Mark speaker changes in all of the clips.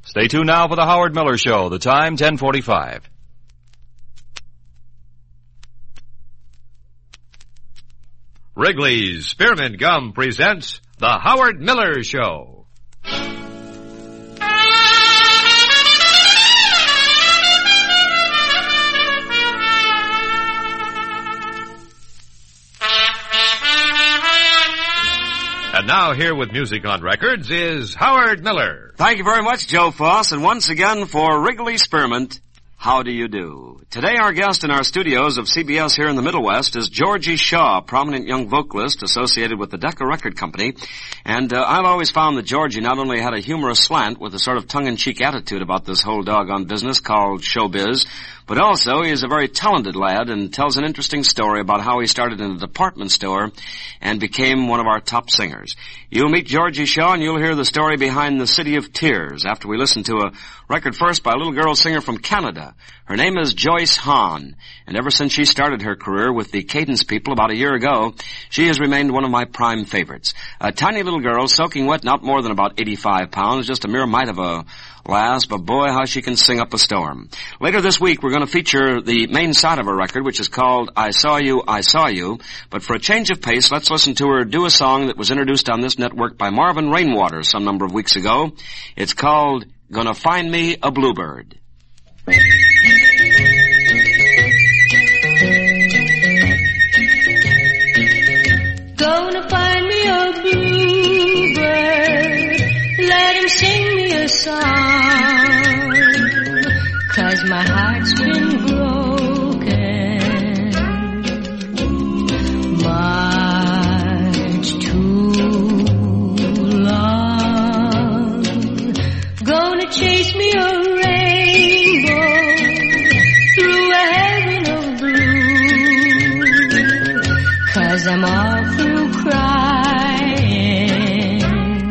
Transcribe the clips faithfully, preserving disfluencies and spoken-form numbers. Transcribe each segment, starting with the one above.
Speaker 1: Stay tuned now for the Howard Miller Show. The time, ten forty-five.
Speaker 2: Wrigley's Spearmint Gum presents the Howard Miller Show. And now here with music on records is Howard Miller.
Speaker 3: Thank you very much, Joe Foss, and once again for Wrigley Spearmint, how do you do? Today our guest in our studios of C B S here in the Middle West is Georgie Shaw, a prominent young vocalist associated with the Decca Record Company. And uh, I've always found that Georgie not only had a humorous slant with a sort of tongue-in-cheek attitude about this whole doggone business called showbiz, but also he is a very talented lad and tells an interesting story about how he started in a department store and became one of our top singers. You'll meet Georgie Shaw and you'll hear the story behind the City of Tears after we listen to a record first by a little girl singer from Canada. Her name is Joyce Hahn, and ever since she started her career with the Cadence people about a year ago, she has remained one of my prime favorites. A tiny little girl, soaking wet, not more than about eighty-five pounds, just a mere mite of a lass, but boy, how she can sing up a storm. Later this week, we're going to feature the main side of her record, which is called I Saw You, I Saw You. But for a change of pace, let's listen to her do a song that was introduced on this network by Marvin Rainwater some number of weeks ago. It's called Gonna Find Me a Bluebird.
Speaker 4: Gonna find me a bluebird, let him sing me a song, 'cause my heart's been broken much too long. Gonna chase me a rainbow through a heaven of blue, 'cause I'm all through crying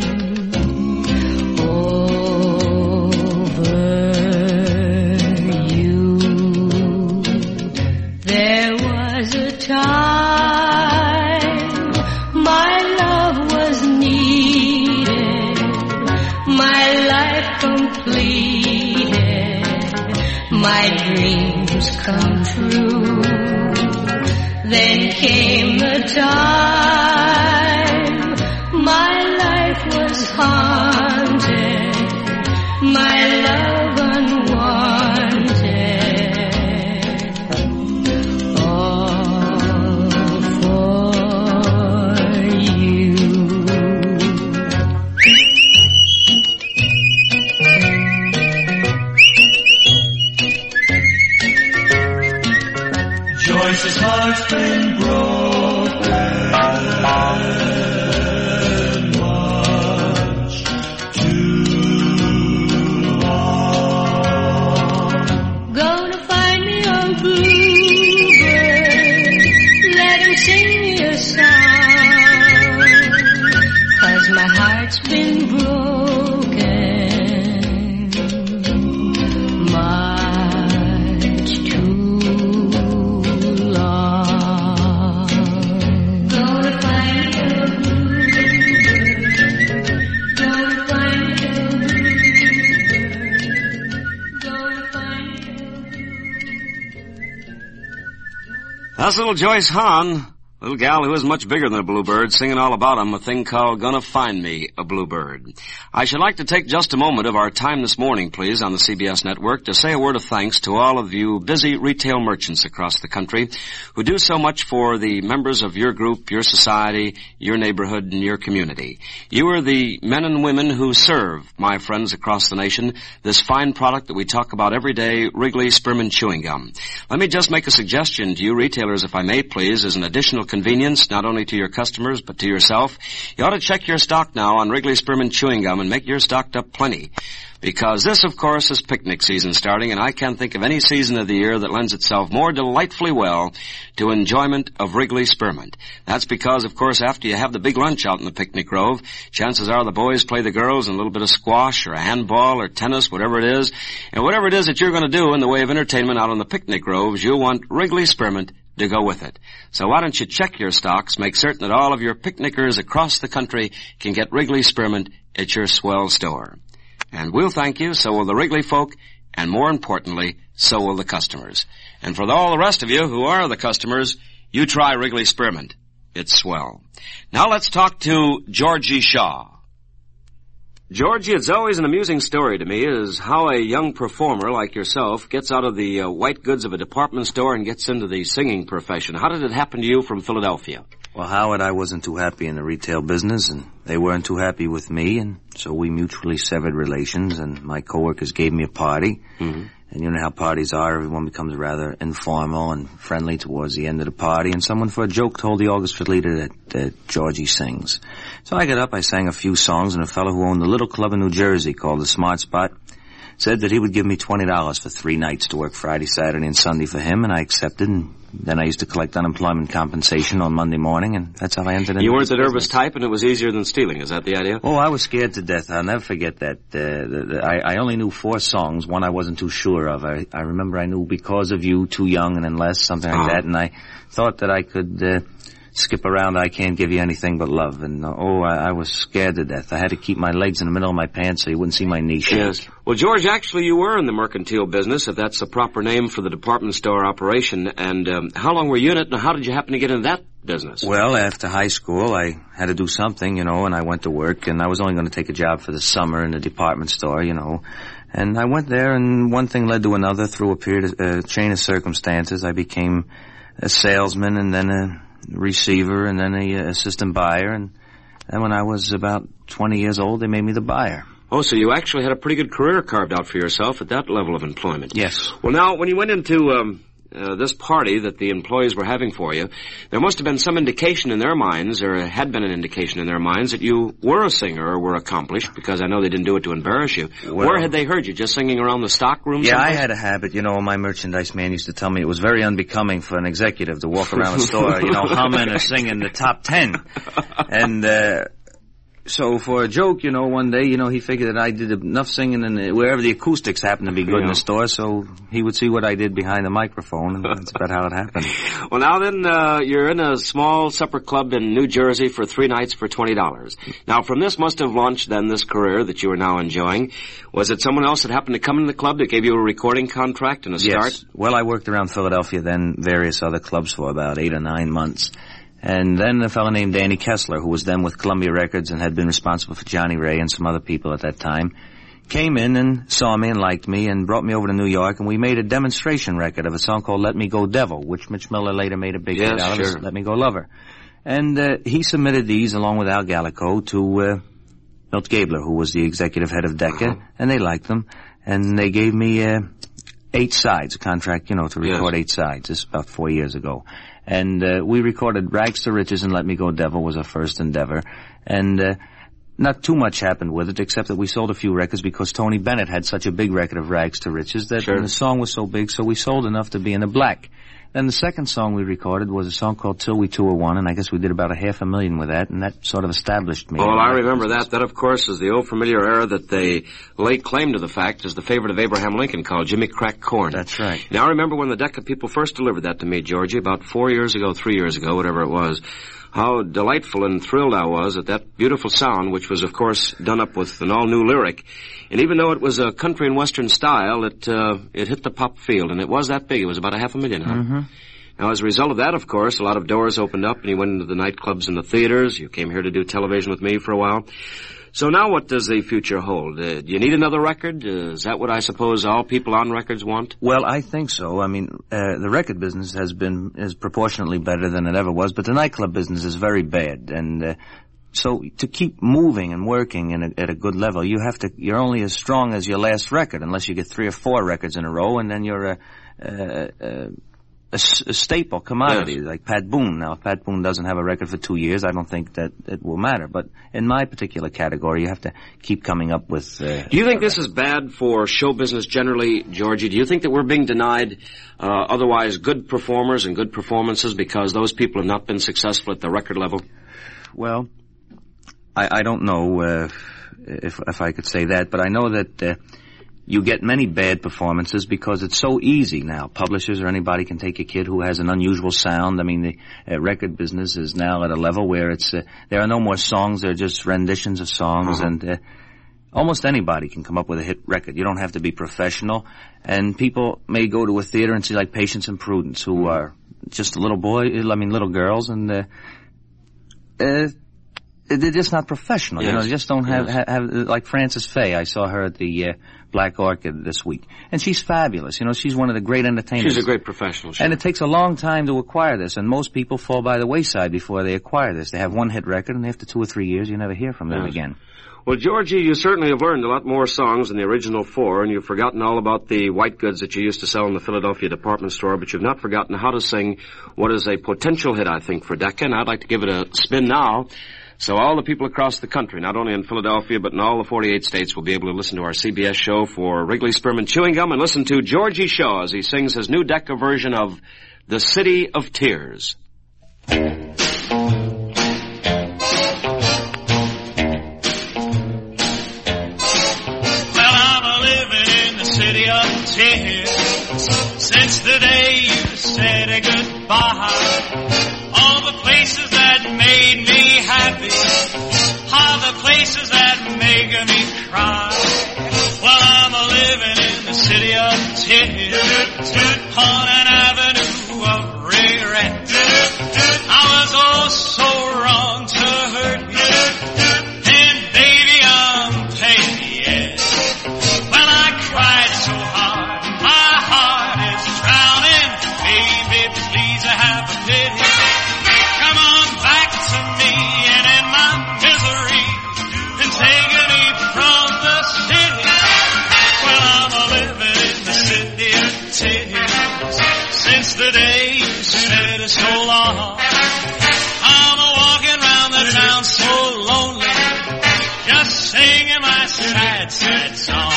Speaker 4: over you. There was a time my love was needed, my life completed, my dreams come true. Then came the time my life was haunted, my love unwanted, all for you.
Speaker 5: Joyce's heart's been broken much too long.
Speaker 4: Gonna find me a bluebird, let him sing me a song, 'cause my heart's been broken much too long. Gonna find me a bluebird, gonna find me a bluebird, gonna find me a bluebird.
Speaker 3: That's little Joyce Hahn, little gal who is much bigger than a bluebird, singing all about him, a thing called Gonna Find Me a Bluebird. I should like to take just a moment of our time this morning, please, on the C B S network to say a word of thanks to all of you busy retail merchants across the country who do so much for the members of your group, your society, your neighborhood, and your community. You are the men and women who serve, my friends across the nation, this fine product that we talk about every day, Wrigley Spearmint Chewing Gum. Let me just make a suggestion to you retailers, if I may, please, as an additional convenience, not only to your customers, but to yourself. You ought to check your stock now on Wrigley Spearmint Chewing Gum and make your stocked up plenty. Because this, of course, is picnic season starting, and I can't think of any season of the year that lends itself more delightfully well to enjoyment of Wrigley Spearmint. That's because, of course, after you have the big lunch out in the picnic grove, chances are the boys play the girls in a little bit of squash or a handball or tennis, whatever it is. And whatever it is that you're going to do in the way of entertainment out in the picnic groves, you'll want Wrigley Spearmint to go with it. So why don't you check your stocks, make certain that all of your picnickers across the country can get Wrigley Spearmint at your swell store. And we'll thank you, so will the Wrigley folk, and more importantly, so will the customers. And for all the rest of you who are the customers, you try Wrigley Spearmint. It's swell. Now let's talk to Georgie Shaw. Georgie, it's always an amusing story to me is how a young performer like yourself gets out of the uh, white goods of a department store and gets into the singing profession. How did it happen to you from Philadelphia?
Speaker 6: Well, Howard, I wasn't too happy in the retail business, and they weren't too happy with me, and so we mutually severed relations, and my coworkers gave me a party. Mm-hmm. And you know how parties are. Everyone becomes rather informal and friendly towards the end of the party, and someone for a joke told the orchestra leader that uh, Georgie sings. So I got up, I sang a few songs, and a fellow who owned a little club in New Jersey called the Smart Spot said that he would give me twenty dollars for three nights to work Friday, Saturday, and Sunday for him, and I accepted, and then I used to collect unemployment compensation on Monday morning, and that's how I entered into
Speaker 3: You weren't the
Speaker 6: business.
Speaker 3: nervous type, and it was easier than stealing. Is that the idea?
Speaker 6: Oh, I was scared to death. I'll never forget that. Uh, the, the, I, I only knew four songs. One I wasn't too sure of. I, I remember I knew Because of You, Too Young, and Unless, something like
Speaker 3: oh.
Speaker 6: that, and I thought that I could uh, skip around I Can't Give You Anything But Love. And, uh, oh, I, I was scared to death. I had to keep my legs in the middle of my pants so you wouldn't see my knee shake.
Speaker 3: Yes. Well, George, actually you were in the mercantile business, if that's the proper name for the department store operation. And um, how long were you in it, and how did you happen to get into that business?
Speaker 6: Well, after high school, I had to do something, you know, and I went to work, and I was only going to take a job for the summer in the department store, you know. And I went there, and one thing led to another through a period of, uh, chain of circumstances. I became a salesman, and then a receiver, and then a uh, assistant buyer, and then when I was about twenty years old, they made me the buyer.
Speaker 3: Oh, so you actually had a pretty good career carved out for yourself at that level of employment.
Speaker 6: Yes.
Speaker 3: Well, now, when you went into um, uh, this party that the employees were having for you, there must have been some indication in their minds, or had been an indication in their minds, that you were a singer or were accomplished, because I know they didn't do it to embarrass you.
Speaker 6: Well,
Speaker 3: where had they heard you? Just singing around the stock room?
Speaker 6: Yeah,
Speaker 3: someplace?
Speaker 6: I had a habit, you know, my merchandise man used to tell me it was very unbecoming for an executive to walk around a store, you know, humming or singing the top ten. And, uh... So for a joke, you know, one day, you know, he figured that I did enough singing and wherever the acoustics happened to be good
Speaker 3: yeah.
Speaker 6: in the store, so he would see what I did behind the microphone, and that's about how it happened.
Speaker 3: Well, now then, uh, you're in a small supper club in New Jersey for three nights for twenty dollars. Now, from this must have launched then this career that you are now enjoying. Was it someone else that happened to come into the club that gave you a recording contract and a start?
Speaker 6: Yes. Well, I worked around Philadelphia, then various other clubs for about eight or nine months. And then a fellow named Danny Kessler, who was then with Columbia Records and had been responsible for Johnny Ray and some other people at that time, came in and saw me and liked me and brought me over to New York, and we made a demonstration record of a song called Let Me Go Devil, which Mitch Miller later made a big
Speaker 3: yes,
Speaker 6: hit out
Speaker 3: sure.
Speaker 6: of. Let Me Go Lover. And uh, he submitted these, along with Al Gallico, to uh, Milt Gabler, who was the executive head of Decca, uh-huh. and they liked them. And they gave me uh, eight sides, a contract, you know, to record yes. eight sides. This is about four years ago. And uh, we recorded Rags to Riches and Let Me Go Devil was our first endeavor. And uh, not too much happened with it, except that we sold a few records because Tony Bennett had such a big record of Rags to Riches that
Speaker 3: sure.
Speaker 6: the song was so big, so we sold enough to be in the black. Then the second song we recorded was a song called Till We Two Are One, and I guess we did about a half a million with that, and that sort of established me.
Speaker 3: Well, I remember that. That, of course, is the old familiar era that they lay claim to the fact as the favorite of Abraham Lincoln called Jimmy Crack Corn.
Speaker 6: That's right.
Speaker 3: Now, I remember when the Decca people first delivered that to me, Georgie, about four years ago, three years ago, whatever it was. How delightful and thrilled I was at that beautiful sound, which was, of course, done up with an all-new lyric. And even though it was a country and western style, it uh, it hit the pop field, and it was that big. It was about a half a million, huh?
Speaker 6: Mm-hmm.
Speaker 3: Now, as a result of that, of course, a lot of doors opened up, and you went into the nightclubs and the theaters. You came here to do television with me for a while. So now what does the future hold? Uh, do you need another record? Uh, is that what I suppose all people on records want?
Speaker 6: Well, I think so. I mean, uh, the record business has been, is proportionately better than it ever was, but the nightclub business is very bad. And, uh, so to keep moving and working in a, at a good level, you have to, you're only as strong as your last record, unless you get three or four records in a row, and then you're a, a, a A, a staple commodity,
Speaker 3: yes.
Speaker 6: like Pat Boone. Now, if Pat Boone doesn't have a record for two years, I don't think that it will matter. But in my particular category, you have to keep coming up with... Uh,
Speaker 3: Do you think this is bad for show business generally, Georgie? Do you think that we're being denied uh, otherwise good performers and good performances because those people have not been successful at the record level?
Speaker 6: Well, I, I don't know uh, if, if I could say that, but I know that... Uh, You get many bad performances because it's so easy now. Publishers or anybody can take a kid who has an unusual sound. I mean, the uh, record business is now at a level where it's uh, there are no more songs; they're just renditions of songs. Uh-huh. And uh, Almost anybody can come up with a hit record. You don't have to be professional. And people may go to a theater and see like Patience and Prudence, who are just a little boy, I mean little girls, and uh, uh, they're just not professional. Yes. You know, they just don't have, yes. have, have, like Frances Faye. I saw her at the uh, Black Orchid this week. And she's fabulous. You know, she's one of the great entertainers.
Speaker 3: She's a great professional. Sure.
Speaker 6: And it takes a long time to acquire this, and most people fall by the wayside before they acquire this. They have one hit record, and after two or three years, you never hear from them yes. again.
Speaker 3: Well, Georgie, you certainly have learned a lot more songs than the original four, and you've forgotten all about the white goods that you used to sell in the Philadelphia department store, but you've not forgotten how to sing what is a potential hit, I think, for Decca, and I'd like to give it a spin now. So all the people across the country, not only in Philadelphia, but in all the forty-eight states, will be able to listen to our C B S show for Wrigley Spearmint Chewing Gum and listen to Georgie Shaw as he sings his new Decca version of The City of Tears.
Speaker 7: Since the day you said a goodbye, all the places that made me happy are the places that make me cry. Well, I'm a living in the city of tears, on an avenue of regret. I was oh so wrong to hurt you, and baby, I'm paid, yeah. Well, I cried so hard, my heart is drowning. Baby, please have a pity. Come on back to me, and in my misery, and take me from the city. Well, I'm a living in the city of tears. Since the day you said it's so long, I'm a walking round the town so lonely, just singing my sad, sad song.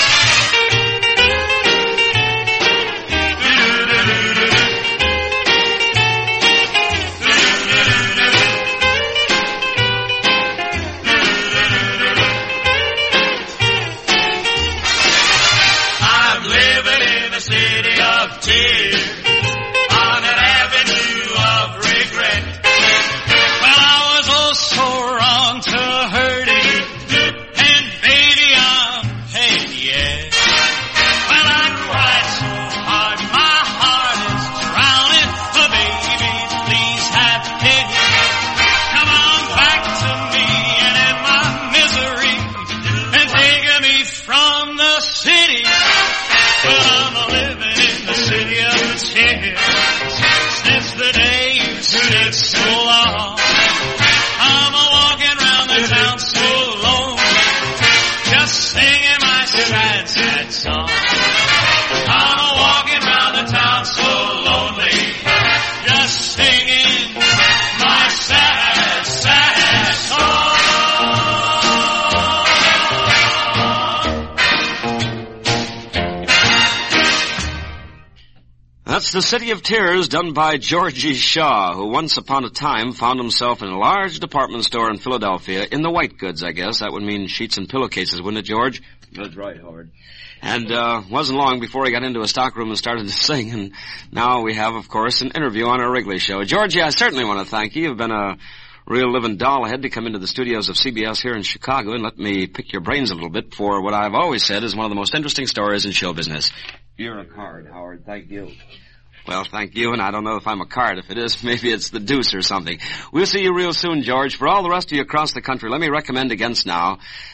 Speaker 3: That's The City of Tears, done by Georgie Shaw, who once upon a time found himself in a large department store in Philadelphia, in the white goods, I guess. That would mean sheets and pillowcases, wouldn't it, George?
Speaker 6: That's right, Howard.
Speaker 3: And uh wasn't long before he got into a stockroom and started to sing, and now we have, of course, an interview on our Wrigley show. Georgie, I certainly want to thank you. You've been a real living dollhead to come into the studios of C B S here in Chicago and let me pick your brains a little bit for what I've always said is one of the most interesting stories in show business. You're a card, Howard. Thank you. Well, thank you, and I don't know if I'm a card. If it is, maybe it's the deuce or something. We'll see you real soon, George. For all the rest of you across the country, let me recommend against now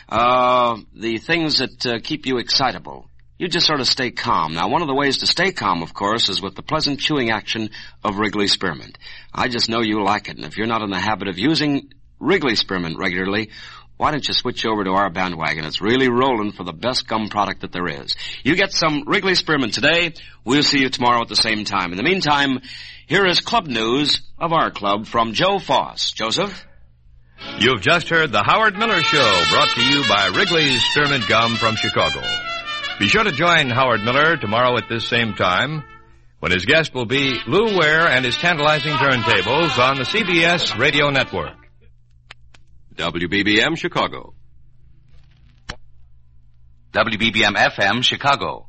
Speaker 3: uh the things that uh, keep you excitable. You just sort of stay calm. Now, one of the ways to stay calm, of course, is with the pleasant chewing action of Wrigley Spearmint. I just know you like it, and if you're not in the habit of using Wrigley Spearmint regularly, why don't you switch over to our bandwagon? It's really rolling for the best gum product that there is. You get some Wrigley Spearmint today. We'll see you tomorrow at the same time. In the meantime, here is club news of our club from Joe Foss. Joseph?
Speaker 2: You've just heard the Howard Miller Show, brought to you by Wrigley's Spearmint Gum from Chicago. Be sure to join Howard Miller tomorrow at this same time, when his guest will be Lou Ware and his tantalizing turntables on the C B S Radio Network.
Speaker 1: W B B M Chicago.
Speaker 8: W B B M F M Chicago.